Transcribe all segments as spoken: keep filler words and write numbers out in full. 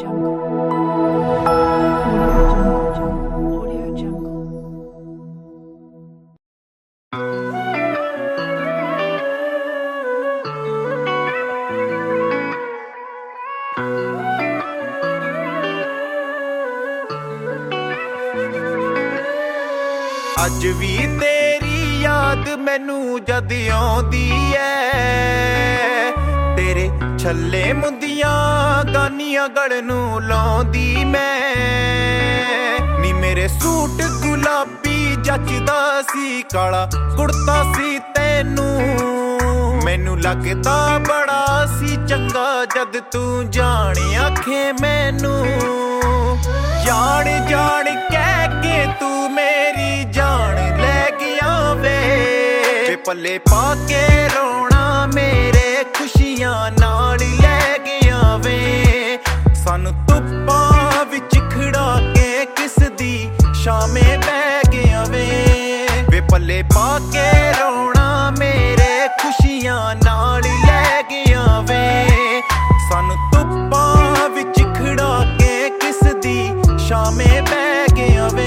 ਅੱਜ ਵੀ ਤੇਰੀ ਯਾਦ ਮੈਨੂੰ ਜਦ ਆਉਂਦੀ ਐ, ਤੇਰੇ ਛੱਲੇ ਮੁੰਦੀਆਂ ਗਾਨੀਆਂ ਗਲ ਨੂੰ ਲਾਉਂਦੀ ਮੈਂ ਨੀ। ਮੇਰੇ ਸੂਟ ਗੁਲਾਬੀ ਜੱਚਦਾ ਸੀ, ਕਾਲਾ ਕੁੜਤਾ ਸੀ ਤੈਨੂੰ, ਮੈਨੂੰ ਲੱਗਦਾ ਬੜਾ ਸੀ ਚੰਗਾ ਜਦ ਤੂੰ ਜਾਣ ਆਖੇ ਮੈਨੂੰ। ਜਾਣ ਜਾਣ ਕਹਿ ਕੇ ਤੂੰ ਮੇਰੀ ਜਾਨ ਲੈ ਗਿਆ ਵੇ, ਵੇ ਪੱਲੇ ਪਾ ਕੇ ਰੋਣਾ ਮੇਰੇ ਖੁਸ਼ੀਆਂ ਨਾਲ ਲੈ ਗਿਆ ਵੇ। ਸਾਨੂੰ ਧੁੱਪਾਂ ਵਿੱਚ ਖੜਾ ਕੇ ਕਿਸ ਦੀ ਸ਼ਾਮੇ ਬਹਿ ਗਿਆ ਵੇ, ਵੇ ਪੱਲੇ ਪਾ ਕੇ ਰੋਣਾ ਮੇਰੇ ਖੁਸ਼ੀਆਂ ਨਾਲ ਲੈ ਗਿਆ ਵੇ। ਸਾਨੂੰ ਧੁੱਪਾਂ ਵਿੱਚ ਖੜਾ ਕੇ ਕਿਸ ਦੀ ਸ਼ਾਮੇ ਬਹਿ ਗਿਆ ਵੇ।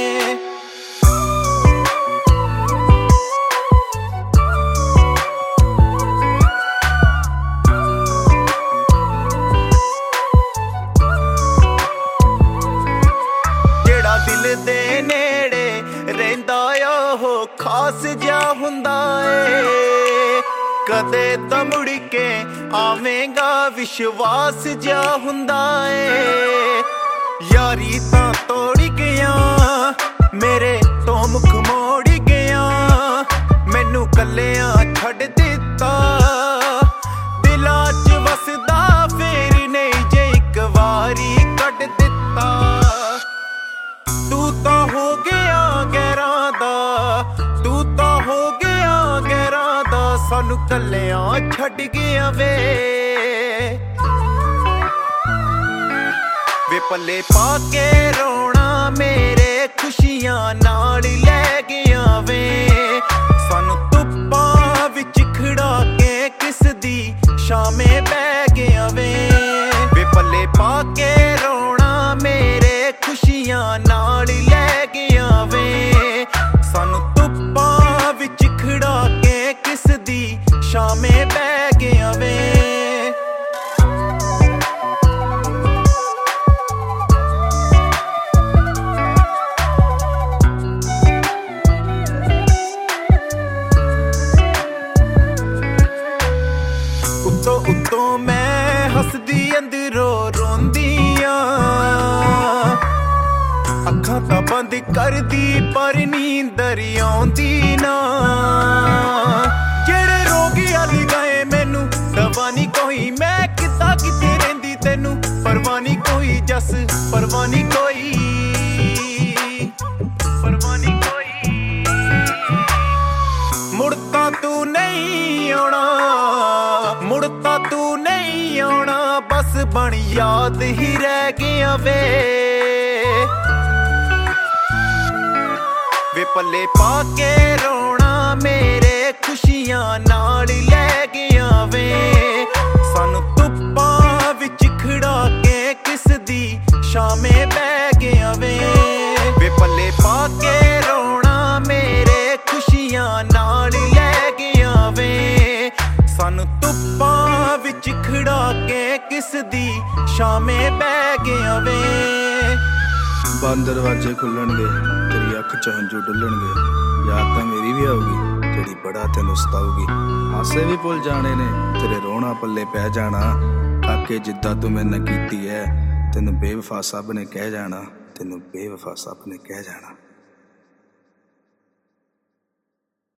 ਜਿਹੜਾ ਦਿਲ ਦੇ ਨੇੜੇ ਰਹਿੰਦਾ ਉਹ ਖਾਸ ਜਿਹਾ ਹੁੰਦਾ ਏ, ਕਦੇ ਤਾਂ ਮੁੜ ਕੇ ਆਵੇਂਗਾ ਵਿਸ਼ਵਾਸ ਜਿਹਾ ਹੁੰਦਾ ਏ। ਯਾਰੀ ਤਾਂ ਤੋੜ ਗਿਆ ਮੇਰੇ ਤੋਂ ਮੁਖ ਮੋੜ ਗਿਆ, ਮੈਨੂੰ ਕੱਲਿਆਂ ਛੱਡ ਦਿੱਤਾ, ਦਿਲਾਂ 'ਚ ਵਸਦਾ ਫੇਰ ਨਹੀਂ ਜੇ ਇੱਕ ਵਾਰੀ ਕੱਢ ਦਿੱਤਾ। ਤੂੰ ਤਾਂ ਹੋ ਗਿਆ ਗੈਰਾਂ ਦਾ, ਤੂੰ ਤਾਂ ਹੋ ਗਿਆ ਗੈਰਾਂ ਦਾ, ਸਾਨੂੰ ਕੱਲਿਆਂ ਛੱਡ ਗਿਆ ਵੇ, ਵੇ ਪੱਲੇ ਪਾ ਕੇ ਰੋਣਾ ਮੇਰੇ ਖੁਸ਼ੀਆਂ ਨਾਲ ਲੈ ਗਿਆ ਵੇ। ਸਾਨੂੰ ਧੁੱਪਾਂ ਵਿੱਚ ਖੜਾ ਕੇ ਕਿਸ ਦੀ ਸ਼ਾਮੇ ਬਹਿ ਗਿਆ ਵੇ, ਵੇ ਪੱਲੇ ਪਾ ਕੇ ਰੋਣਾ ਮੇਰੇ ਖੁਸ਼ੀਆਂ ਨਾਲ ਲੈ ਗਿਆ ਵੇ। ਸਾਨੂੰ ਧੁੱਪਾਂ ਵਿੱਚ ਖੜਾ ਕੇ ਕਿਸ ਦੀ ਸ਼ਾਮੇ ਬਹਿ ਗਿਆ ਵੇ। ਉੱਤੋਂ ਉੱਤੋਂ ਮੈਂ ਹੱਸਦੀ ਅੰਦਰੋਂ ਰੋਂਦੀ ਆਂ, ਅੱਖਾਂ ਤਾਂ ਬੰਦ ਕਰਦੀ ਪਰ ਨੀਂਦਰ ਆਉਂਦੀ ਨਾ। ਜਿਹੜੇ ਰੋਗ ਅਲੀ ਗਏ ਮੈਨੂੰ ਦਵਾ ਨੀ ਕੋਈ, ਮੈਂ ਕਿੱਦਾਂ ਕਿੱਥੇ ਰਹਿੰਦੀ ਤੈਨੂੰ ਪਰਵਾਹ ਨੀ ਕੋਈ, ਜਸ ਪਰਵਾਹ ਨੀ ਕੋਈ, ਪਰਵਾਹ ਨੀ ਕੋਈ। ਮੁੜ ਤਾਂ ਤੂੰ ਨਹੀਂ ਆਉਣਾ, ਮੁੜ ਤਾਂ ਤੂੰ ਨਹੀਂ ਆਉਣਾ, ਬਸ ਬਣ ਯਾਦ ਹੀ ਰਹਿ ਗਿਆ ਵੇ, ਵੇ ਪੱਲੇ ਪਾ ਕੇ ਰੋਣਾ ਮੇਰੇ ਖੁਸ਼ੀਆਂ ਨਾਲ ਲੈ ਗਿਆ ਵੇ। ਸਾਨੂੰ ਧੁੱਪਾਂ ਵਿੱਚ ਖੜਾ ਕੇ ਕਿਸ ਦੀ ਸ਼ਾਮੇ ਬਹਿ ਗਿਆ ਵੇ, ਵੇ ਪੱਲੇ ਪਾ ਕੇ ਰੋਣਾ ਮੇਰੇ ਖੁਸ਼ੀਆਂ ਨਾਲ ਲੈ ਗਿਆ ਵੇ। ਸਾਨੂੰ ਧੁੱਪਾਂ ਵਿੱਚ ਖੜਾ ਕੇ ਕਿਸ ਦੀ ਸ਼ਾਮੇ ਬਹਿ ਗਿਆ ਵੇ। ਬੰਦ ਦਰਵਾਜ਼ੇ ਖੁੱਲਣਗੇ, ਤੇਰੀ ਅੱਖ 'ਚ ਹੰਝੂ ਡੁੱਲਣਗੇ, ਯਾਦ ਤਾਂ ਮੇਰੀ ਵੀ ਆਊਗੀ ਜਿਹੜੀ ਬੜਾ ਤੈਨੂੰ ਸਤਾਊਗੀ। ਹਾਸੇ ਵੀ ਭੁੱਲ ਜਾਣੇ ਨੇ, ਤੇਰੇ ਰੋਣਾ ਪੱਲੇ ਪੈ ਜਾਣਾ, ਕਾਕੇ ਜਿੱਦਾਂ ਤੂੰ ਮੇਰੇ ਨਾਲ ਕੀਤੀ ਐ, ਤੈਨੂੰ ਬੇਵਫਾ ਸਭ ਨੇ ਕਹਿ ਜਾਣਾ, ਤੈਨੂੰ ਬੇਵਫਾ ਸਭ ਨੇ ਕਹਿ ਜਾਣਾ।